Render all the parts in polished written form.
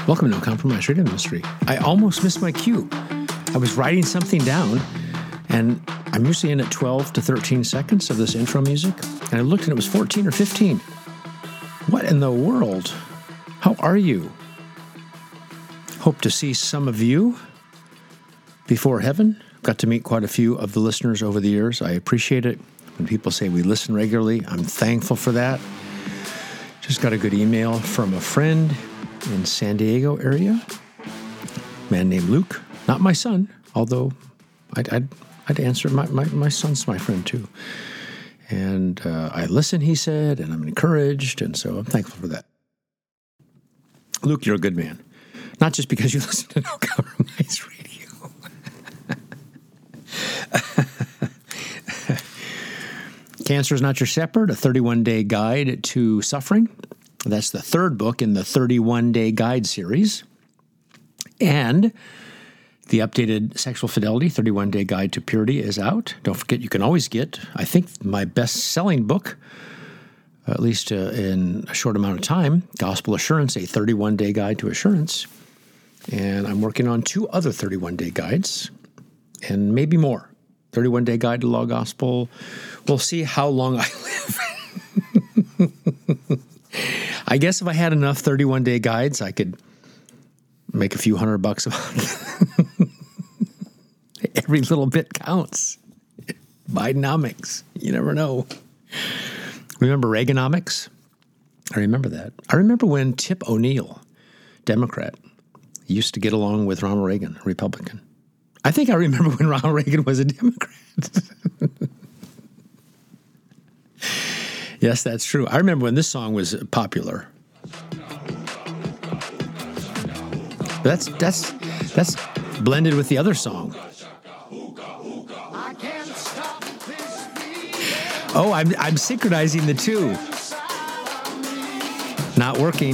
Welcome to No Compromise Radio Ministry. I almost missed my cue. I was writing something down, and I'm usually in at 12 to 13 seconds of this intro music, and I looked and it was 14 or 15. What in the world? How are you? Hope to see some of you before heaven. Got to meet quite a few of the listeners over the years. I appreciate it when people say we listen regularly. I'm thankful for that. Just got a good email from a friend in San Diego area, a man named Luke. Not my son, although I'd answer. My son's my friend too. And I listen, he said, and I'm encouraged, and so I'm thankful for that. Luke, you're a good man. Not just because you listen to No Compromise Radio. Cancer is Not Your Shepherd, a 31-day guide to suffering. That's the third book in the 31-day guide series. And the updated Sexual Fidelity, 31-day guide to purity is out. Don't forget, you can always get, I think, my best-selling book, at least in a short amount of time, Gospel Assurance, a 31-day guide to assurance. And I'm working on 2 other 31-day guides, and maybe more. 31-day guide to law gospel. We'll see how long I live. I guess if I had enough 31-day guides, I could make a few $100 a month. Every little bit counts. Bidenomics. You never know. Remember Reaganomics? I remember that. I remember when Tip O'Neill, Democrat, used to get along with Ronald Reagan, Republican. I think I remember when Ronald Reagan was a Democrat. Yes, that's true. I remember when this song was popular. But that's blended with the other song. Oh, I'm synchronizing the two. Not working.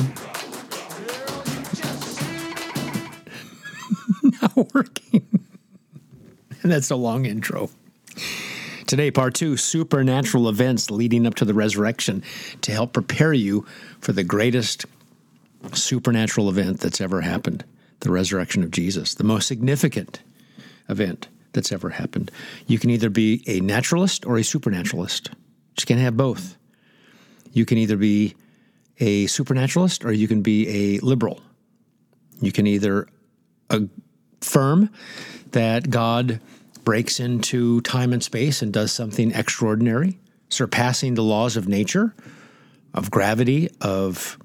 Not working. And that's a long intro. Today, part 2, supernatural events leading up to the resurrection to help prepare you for the greatest supernatural event that's ever happened, the resurrection of Jesus, the most significant event that's ever happened. You can either be a naturalist or a supernaturalist. You can't have both. You can either be a supernaturalist or you can be a liberal. You can either affirm that God breaks into time and space and does something extraordinary, surpassing the laws of nature, of gravity, of,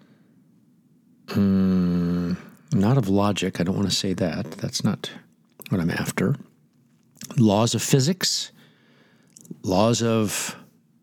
not of logic. I don't want to say that. That's not what I'm after. Laws of physics, laws of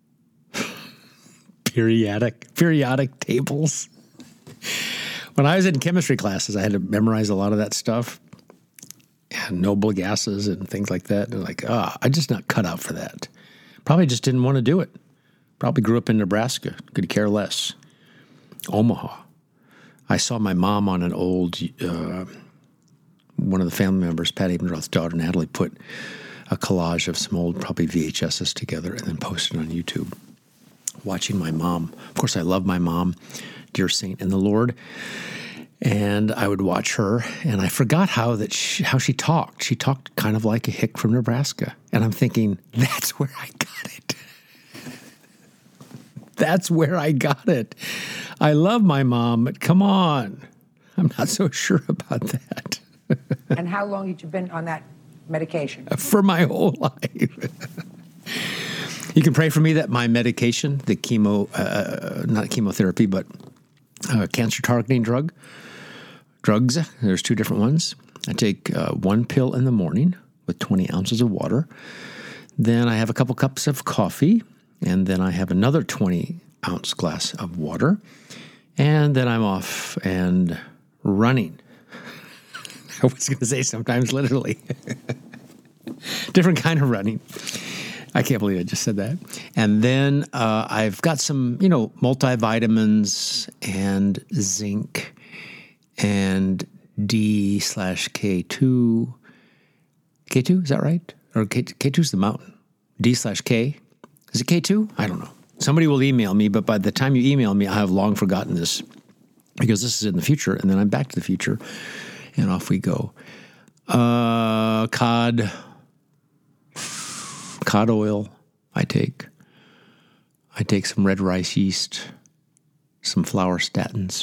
periodic tables. When I was in chemistry classes, I had to memorize a lot of that stuff. And noble gases and things like that. And I'm just not cut out for that. Probably just didn't want to do it. Probably grew up in Nebraska. Could care less. Omaha. I saw my mom on an old, one of the family members, Pat Abendroth's daughter, Natalie, put a collage of some old, probably VHSs together and then posted on YouTube. Watching my mom. Of course, I love my mom, dear saint in the Lord. And I would watch her, and I forgot how she talked. She talked kind of like a hick from Nebraska. And I'm thinking, that's where I got it. That's where I got it. I love my mom, but come on. I'm not so sure about that. And how long had you been on that medication? For my whole life. You can pray for me that my medication, the not chemotherapy, but cancer targeting drugs, there's 2 different ones. I take 1 pill in the morning with 20 ounces of water. Then I have a couple cups of coffee, and then I have another 20-ounce glass of water. And then I'm off and running. I was going to say sometimes literally. Different kind of running. I can't believe I just said that. And then I've got some, multivitamins and zinc and D/K2. K2, is that right? Or K2's the mountain. D/K. Is it K2? I don't know. Somebody will email me, but by the time you email me, I have long forgotten this because this is in the future, and then I'm back to the future, and off we go. Cod oil I take. I take some red rice yeast, some flour statins.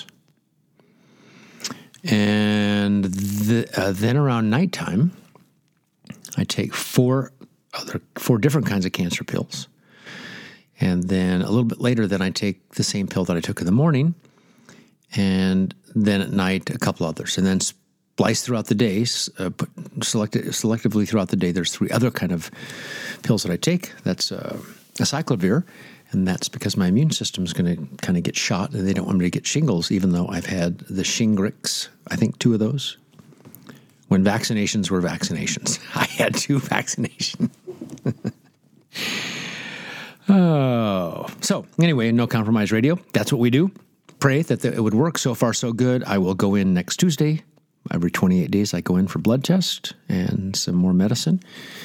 And then around nighttime, I take four different kinds of cancer pills. And then a little bit later, then I take the same pill that I took in the morning. And then at night, a couple others. And then splice throughout the day, selectively throughout the day, there's 3 other kind of pills that I take. That's acyclovir. And that's because my immune system is going to kind of get shot, and they don't want me to get shingles, even though I've had the Shingrix, I think 2 of those. When vaccinations were vaccinations. I had 2 vaccinations. Oh. So anyway, No Compromise Radio, that's what we do. Pray that it would work. So far, so good. I will go in next Tuesday. Every 28 days, I go in for blood test and some more medicine.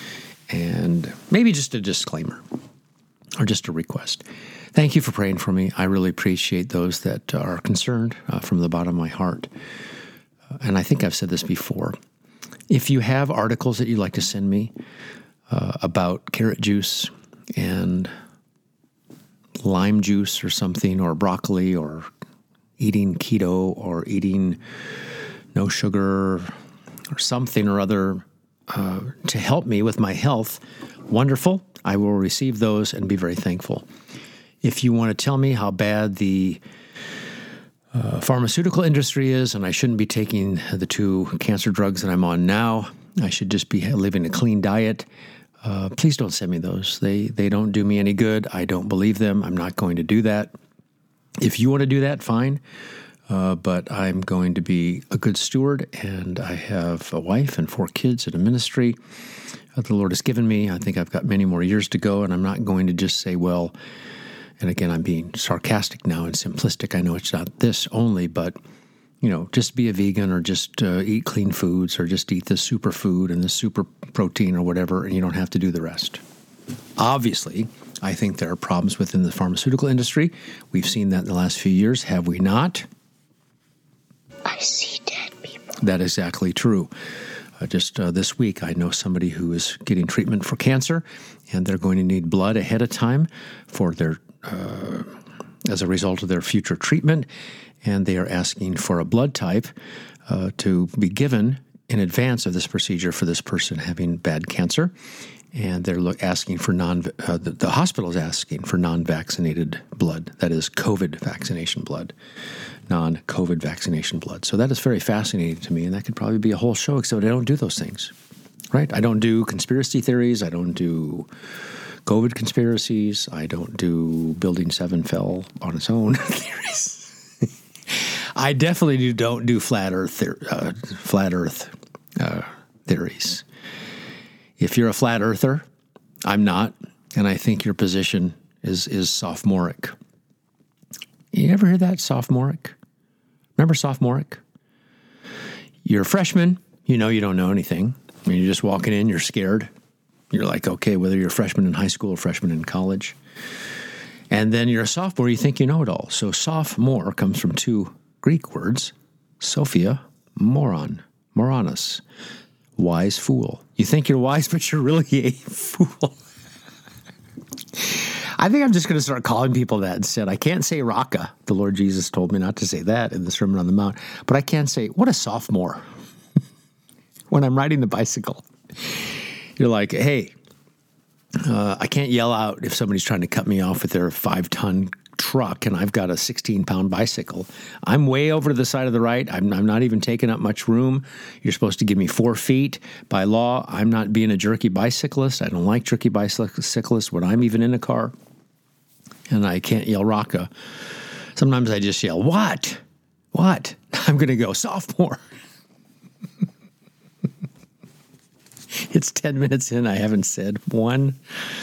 And maybe just a disclaimer. Or just a request. Thank you for praying for me. I really appreciate those that are concerned from the bottom of my heart. And I think I've said this before. If you have articles that you'd like to send me about carrot juice and lime juice or something, or broccoli, or eating keto, or eating no sugar, or something or other to help me with my health, wonderful. I will receive those and be very thankful. If you want to tell me how bad the pharmaceutical industry is, and I shouldn't be taking the 2 cancer drugs that I'm on now, I should just be living a clean diet, please don't send me those. They don't do me any good. I don't believe them. I'm not going to do that. If you want to do that, fine. But I'm going to be a good steward, and I have a wife and 4 kids and a ministry that the Lord has given me. I think I've got many more years to go, and I'm not going to just say, well, and again, I'm being sarcastic now and simplistic. I know it's not this only, but, just be a vegan, or just eat clean foods, or just eat the superfood and the super protein or whatever, and you don't have to do the rest. Obviously, I think there are problems within the pharmaceutical industry. We've seen that in the last few years, have we not? I see dead people. That is exactly true. Just this week, I know somebody who is getting treatment for cancer, and they're going to need blood ahead of time for their, as a result of their future treatment, and they are asking for a blood type to be given in advance of this procedure for this person having bad cancer, and they're asking for the hospital is asking for non-vaccinated blood, that is COVID vaccination blood. Non-COVID vaccination blood. So that is very fascinating to me, and that could probably be a whole show, except I don't do those things, right? I don't do conspiracy theories. I don't do COVID conspiracies. I don't do Building 7 fell on its own theories. I definitely don't do flat Earth theories. If you're a flat earther, I'm not, and I think your position is sophomoric. You ever hear that, sophomoric? Remember sophomoric? You're a freshman, you don't know anything. I mean, you're just walking in, you're scared. You're like, okay, whether you're a freshman in high school or freshman in college. And then you're a sophomore, you think you know it all. So sophomore comes from 2 Greek words, Sophia, moron, moranos, wise fool. You think you're wise, but you're really a fool. I think I'm just going to start calling people that instead. I can't say raka. The Lord Jesus told me not to say that in the Sermon on the Mount. But I can say, what a sophomore. When I'm riding the bicycle. You're like, hey, I can't yell out if somebody's trying to cut me off with their 5-ton truck and I've got a 16-pound bicycle. I'm way over to the side of the right. I'm not even taking up much room. You're supposed to give me 4 feet. By law, I'm not being a jerky bicyclist. I don't like jerky bicyclists when I'm even in a car. And I can't yell raka. Sometimes I just yell, what? What? I'm going to go, sophomore. It's 10 minutes in. I haven't said one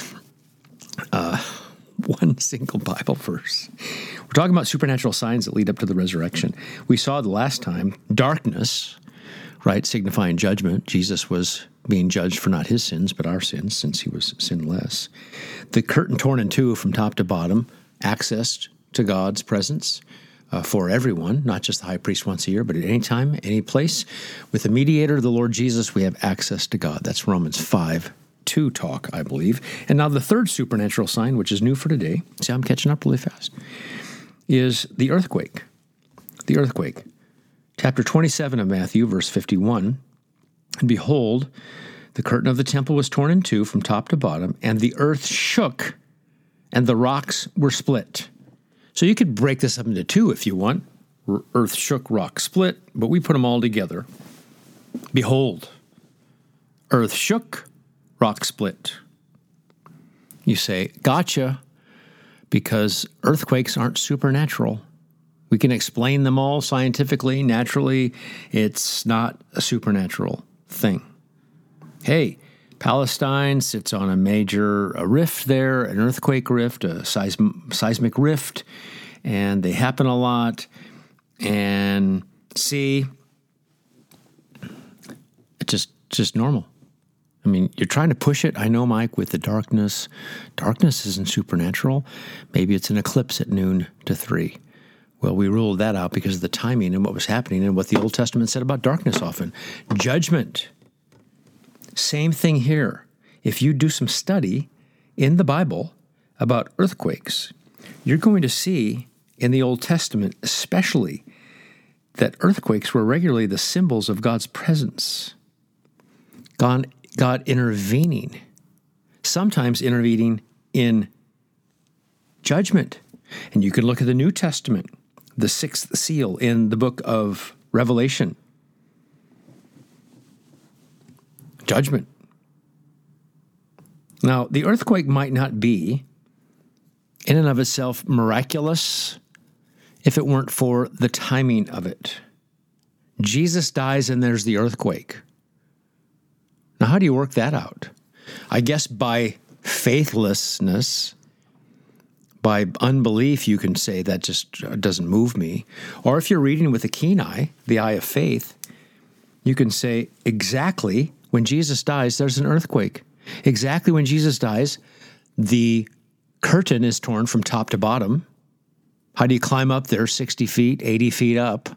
single Bible verse. We're talking about supernatural signs that lead up to the resurrection. We saw the last time darkness, right, signifying judgment. Jesus was being judged for not his sins, but our sins, since he was sinless. The curtain torn in 2 from top to bottom, access to God's presence, for everyone, not just the high priest once a year, but at any time, any place. With the mediator, the Lord Jesus, we have access to God. That's Romans 5:2 talk, I believe. And now the third supernatural sign, which is new for today, see, I'm catching up really fast, is the earthquake. The earthquake. Chapter 27 of Matthew, verse 51, and behold, the curtain of the temple was torn in two from top to bottom, and the earth shook, and the rocks were split. So you could break this up into two if you want. Earth shook, rock split, but we put them all together. Behold, earth shook, rock split. You say, gotcha, because earthquakes aren't supernatural. We can explain them all scientifically, naturally. It's not a supernatural thing. Hey, Palestine sits on a major rift there, an earthquake rift, a seismic rift, and they happen a lot. And see, it's just normal. I mean, you're trying to push it. I know, Mike, with the darkness. Darkness isn't supernatural. Maybe it's an eclipse at noon to 3. Well, we ruled that out because of the timing and what was happening and what the Old Testament said about darkness often. Judgment. Same thing here. If you do some study in the Bible about earthquakes, you're going to see in the Old Testament especially that earthquakes were regularly the symbols of God's presence. God intervening, sometimes intervening in judgment. And you can look at the New Testament, the sixth seal in the book of Revelation. Judgment. Now, the earthquake might not be, in and of itself, miraculous if it weren't for the timing of it. Jesus dies and there's the earthquake. Now, how do you work that out? I guess by faithlessness, by unbelief, you can say that just doesn't move me. Or if you're reading with a keen eye, the eye of faith, you can say exactly when Jesus dies, there's an earthquake. Exactly when Jesus dies, the curtain is torn from top to bottom. How do you climb up there 60 feet, 80 feet up?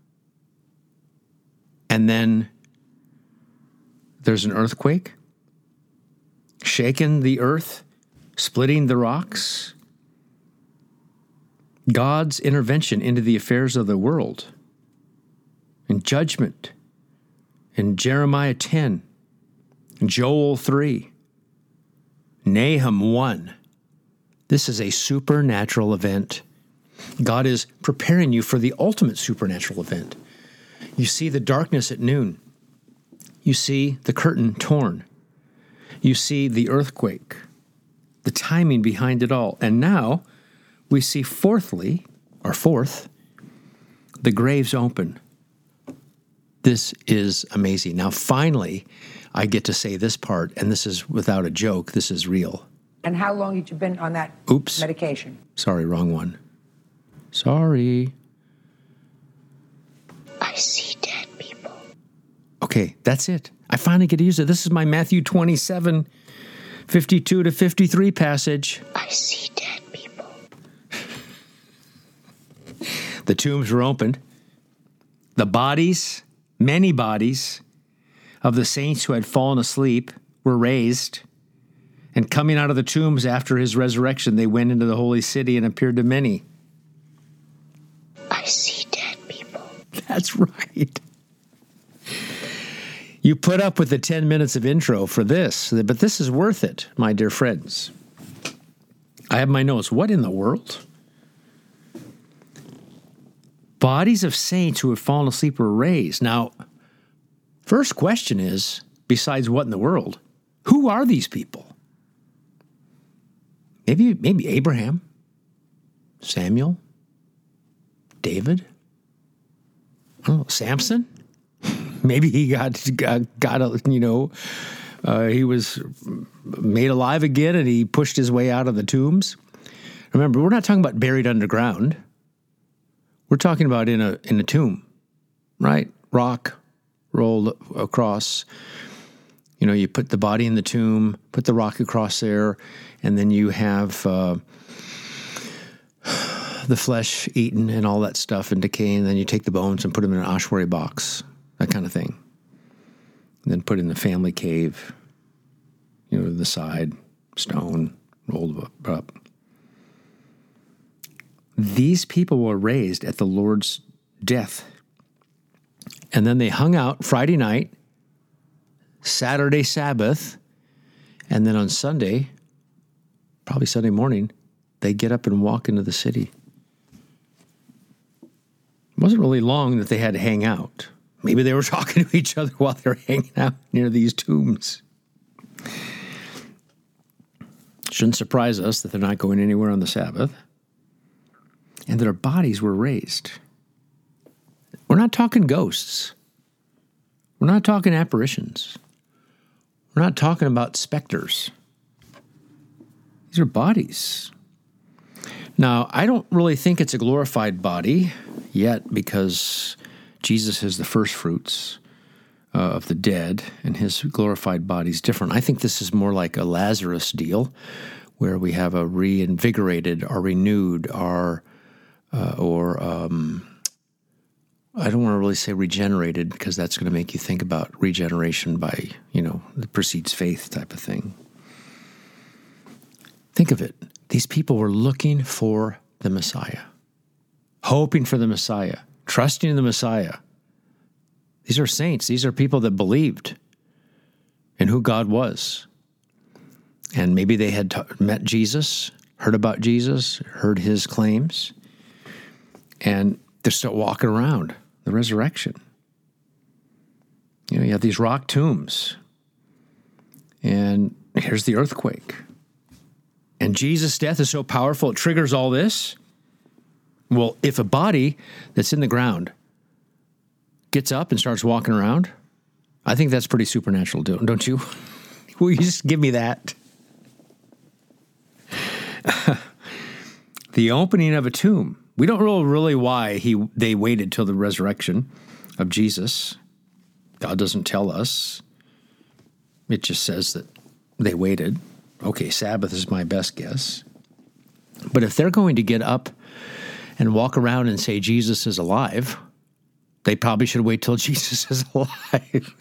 And then there's an earthquake, shaking the earth, splitting the rocks. God's intervention into the affairs of the world and judgment in Jeremiah 10, Joel 3, Nahum 1. This is a supernatural event. God is preparing you for the ultimate supernatural event. You see the darkness at noon. You see the curtain torn. You see the earthquake, the timing behind it all. And now we see fourth, the graves open. This is amazing. Now, finally, I get to say this part, and this is without a joke. This is real. And how long had you been on that medication? Sorry, wrong one. Sorry. I see dead people. Okay, that's it. I finally get to use it. This is my Matthew 27, 52 to 53 passage. I see dead people. The tombs were opened. The bodies, many bodies, of the saints who had fallen asleep were raised. And coming out of the tombs after his resurrection, they went into the holy city and appeared to many. I see dead people. That's right. You put up with the 10 minutes of intro for this, but this is worth it, my dear friends. I have my notes. What in the world? Bodies of saints who have fallen asleep were raised. Now, first question is, besides what in the world, who are these people? Maybe Abraham, Samuel, David, I don't know, Samson. Maybe he got he was made alive again and he pushed his way out of the tombs. Remember, we're not talking about buried underground. We're talking about in a tomb, right? Rock rolled across. You know, you put the body in the tomb, put the rock across there, and then you have the flesh eaten and all that stuff and decaying, and then you take the bones and put them in an ossuary box, that kind of thing. And then put in the family cave, the side, stone, rolled up. These people were raised at the Lord's death. And then they hung out Friday night, Saturday Sabbath, and then on Sunday, probably Sunday morning, they get up and walk into the city. It wasn't really long that they had to hang out. Maybe they were talking to each other while they were hanging out near these tombs. Shouldn't surprise us that they're not going anywhere on the Sabbath. And that their bodies were raised. We're not talking ghosts. We're not talking apparitions. We're not talking about specters. These are bodies. Now, I don't really think it's a glorified body yet because Jesus is the first fruits of the dead, and his glorified body is different. I think this is more like a Lazarus deal, where we have a reinvigorated or renewed or I don't want to really say regenerated because that's going to make you think about regeneration by, the precedes faith type of thing. Think of it. These people were looking for the Messiah, hoping for the Messiah, trusting in the Messiah. These are saints. These are people that believed in who God was. And maybe they had met Jesus, heard about Jesus, heard his claims, and they're still walking around the resurrection. You have these rock tombs, and here's the earthquake. And Jesus' death is so powerful, it triggers all this. Well, if a body that's in the ground gets up and starts walking around, I think that's pretty supernatural, don't you? Will you just give me that? The opening of a tomb. We don't know really why they waited till the resurrection of Jesus. God doesn't tell us. It just says that they waited. Okay, Sabbath is my best guess. But if they're going to get up and walk around and say Jesus is alive, they probably should wait till Jesus is alive.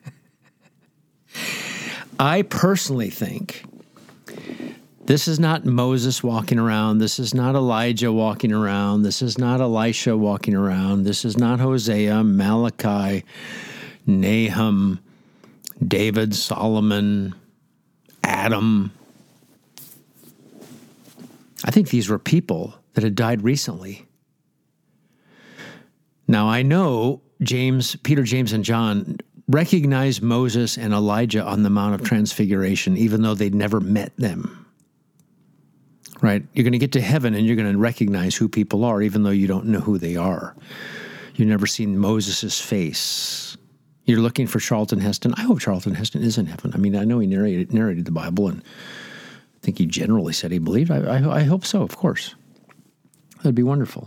I personally think this is not Moses walking around. This is not Elijah walking around. This is not Elisha walking around. This is not Hosea, Malachi, Nahum, David, Solomon, Adam. I think these were people that had died recently. Now, I know Peter, James, and John recognized Moses and Elijah on the Mount of Transfiguration, even though they'd never met them. Right? You're going to get to heaven and you're going to recognize who people are, even though you don't know who they are. You've never seen Moses' face. You're looking for Charlton Heston. I hope Charlton Heston is in heaven. I mean, I know he narrated the Bible, and I think he generally said he believed. I hope so, of course. That'd be wonderful.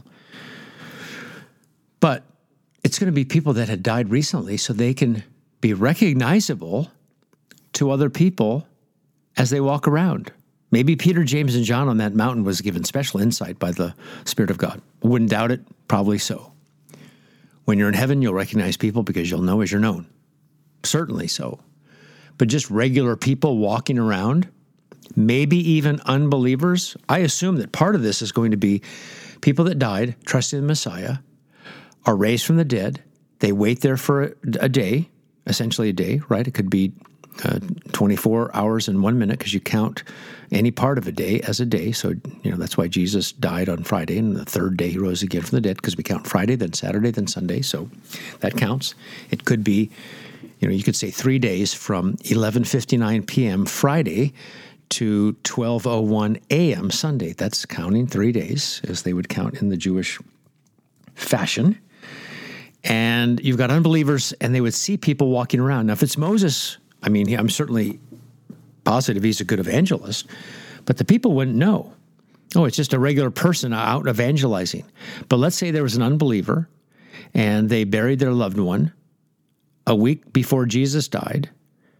But it's going to be people that had died recently so they can be recognizable to other people as they walk around. Maybe Peter, James, and John on that mountain was given special insight by the Spirit of God. Wouldn't doubt it, probably so. When you're in heaven, you'll recognize people because you'll know as you're known. Certainly so. But just regular people walking around, maybe even unbelievers, I assume that part of this is going to be people that died, trusting the Messiah, are raised from the dead. They wait there for a day, essentially a day, right? It could be 24 hours and 1 minute because you count any part of a day as a day. So, that's why Jesus died on Friday, and the third day he rose again from the dead because we count Friday, then Saturday, then Sunday. So that counts. It could be, you could say 3 days from 11:59 p.m. Friday to 12:01 a.m. Sunday. That's counting 3 days as they would count in the Jewish fashion. And you've got unbelievers, and they would see people walking around. Now, if it's Moses, I'm certainly positive he's a good evangelist, but the people wouldn't know. Oh, it's just a regular person out evangelizing. But let's say there was an unbeliever, and they buried their loved one a week before Jesus died.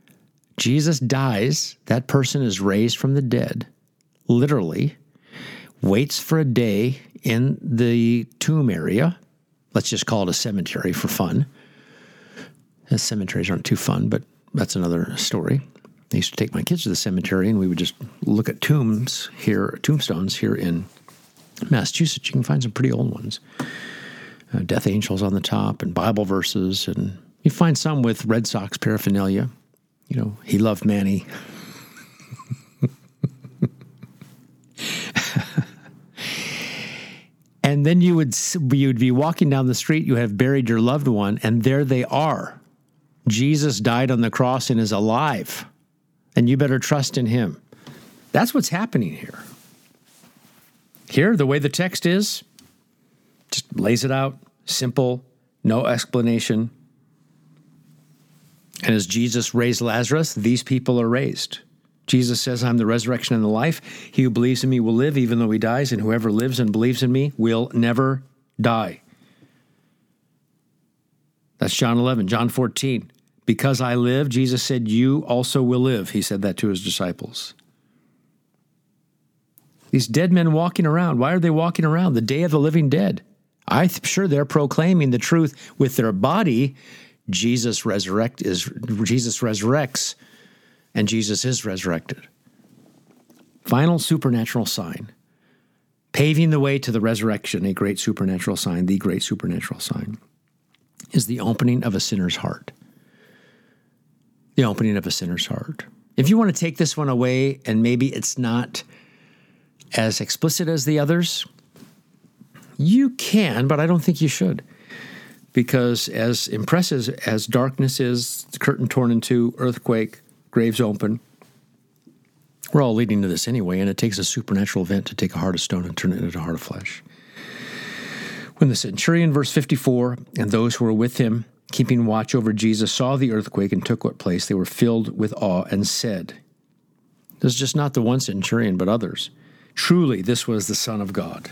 Jesus dies. That person is raised from the dead, literally. waits for a day in the tomb area. Let's just call it a cemetery for fun. Cemeteries aren't too fun, but that's another story. I used to take my kids to the cemetery, and we would just look at tombstones here in Massachusetts. You can find some pretty old ones. Death angels on the top and Bible verses, and you find some with Red Sox paraphernalia. You know, he loved Manny. And then you'd be walking down the street, you have buried your loved one, and there they are. Jesus died on the cross and is alive, and you better trust in him. That's what's happening here. Here, the way the text is, just lays it out, simple, no explanation. And as Jesus raised Lazarus, these people are raised. Jesus says, I'm the resurrection and the life. He who believes in me will live even though he dies, and whoever lives and believes in me will never die. That's John 11. John 14. Because I live, Jesus said, you also will live. He said that to his disciples. These dead men walking around, why are they walking around? The day of the living dead. I'm sure they're proclaiming the truth with their body. Jesus resurrects, and Jesus is resurrected. Final supernatural sign. Paving the way to the resurrection, a great supernatural sign, the great supernatural sign, is the opening of a sinner's heart. The opening of a sinner's heart. If you want to take this one away, and maybe it's not as explicit as the others, you can, but I don't think you should. Because as impressive as darkness is, the curtain torn in two, earthquake, graves open, we're all leading to this anyway, and it takes a supernatural event to take a heart of stone and turn it into a heart of flesh. When the centurion, verse 54, and those who were with him, keeping watch over Jesus, saw the earthquake and took what place, they were filled with awe and said, this is just not the one centurion, but others, truly this was the Son of God.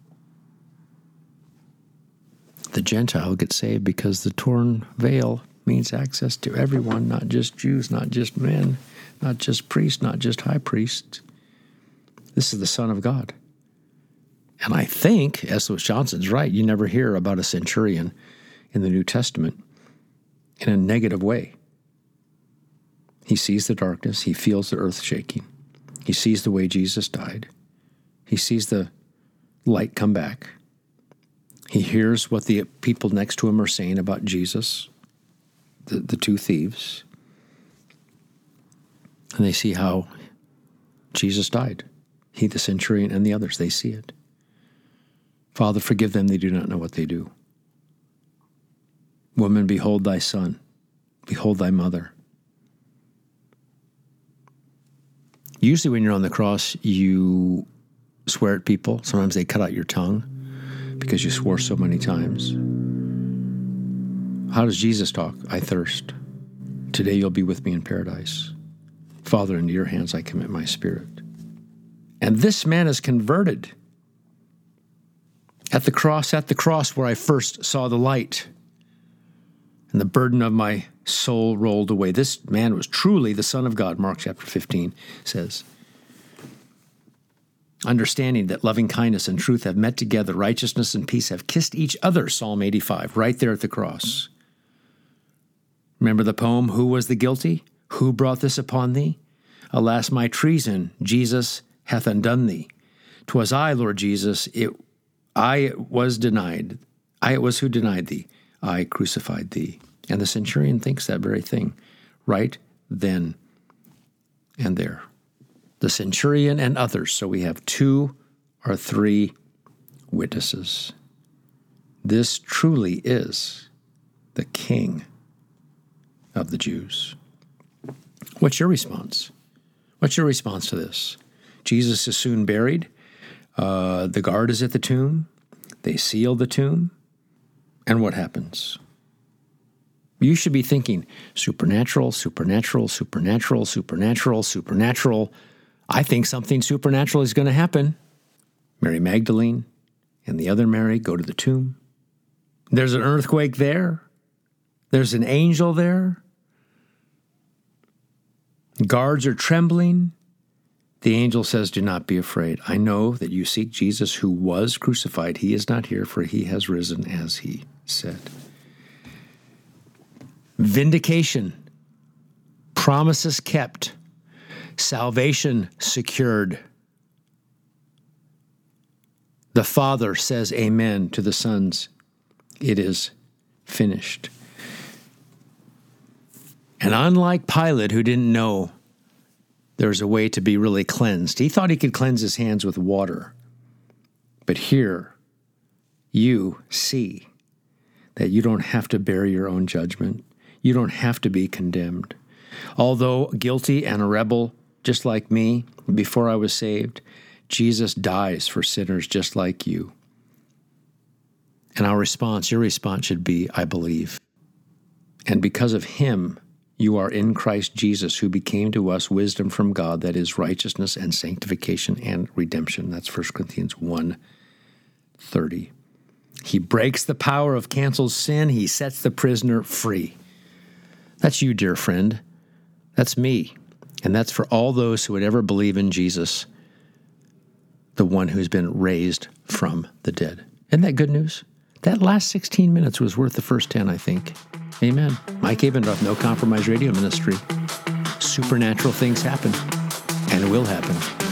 The Gentile gets saved because the torn veil means access to everyone, not just Jews, not just men, not just priests, not just high priests. This is the Son of God. And I think, S.L. Johnson's right, you never hear about a centurion in the New Testament in a negative way. He sees the darkness. He feels the earth shaking. He sees the way Jesus died. He sees the light come back. He hears what the people next to him are saying about Jesus, the two thieves. And they see how Jesus died. He, the centurion, and the others, they see it. Father, forgive them, they do not know what they do. Woman, behold thy son. Behold thy mother. Usually when you're on the cross, you swear at people. Sometimes they cut out your tongue because you swore so many times. How does Jesus talk? I thirst. Today you'll be with me in paradise. Father, into your hands I commit my spirit. And this man is converted. At the cross where I first saw the light, and the burden of my soul rolled away. This man was truly the Son of God, Mark chapter 15 says. Understanding that loving kindness and truth have met together, righteousness and peace have kissed each other, Psalm 85, right there at the cross. Remember the poem, Who was the guilty? Who brought this upon thee? Alas, my treason, Jesus hath undone thee. 'Twas I, Lord Jesus, it was who denied thee. I crucified thee. And the centurion thinks that very thing right then and there. The centurion and others. So we have 2 or 3 witnesses. This truly is the King of the Jews. What's your response? What's your response to this? Jesus is soon buried. The guard is at the tomb. They seal the tomb. And what happens? You should be thinking, supernatural, supernatural, supernatural, supernatural, supernatural. I think something supernatural is going to happen. Mary Magdalene and the other Mary go to the tomb. There's an earthquake there. There's an angel there. Guards are trembling. The angel says, do not be afraid. I know that you seek Jesus who was crucified. He is not here, for he has risen as he said. Vindication, promises kept, salvation secured. The Father says amen to the sons. It is finished. And unlike Pilate, who didn't know there's a way to be really cleansed, he thought he could cleanse his hands with water. But here, you see that you don't have to bear your own judgment. You don't have to be condemned. Although guilty and a rebel, just like me, before I was saved, Jesus dies for sinners just like you. And our response, your response should be, I believe. And because of him, you are in Christ Jesus, who became to us wisdom from God, that is righteousness and sanctification and redemption. That's 1 Corinthians 1:30. He breaks the power of canceled sin. He sets the prisoner free. That's you, dear friend. That's me. And that's for all those who would ever believe in Jesus, the one who's been raised from the dead. Isn't that good news? That last 16 minutes was worth the first 10, I think. Amen. Mike Abendroth, No Compromise Radio Ministry. Supernatural things happen and will happen.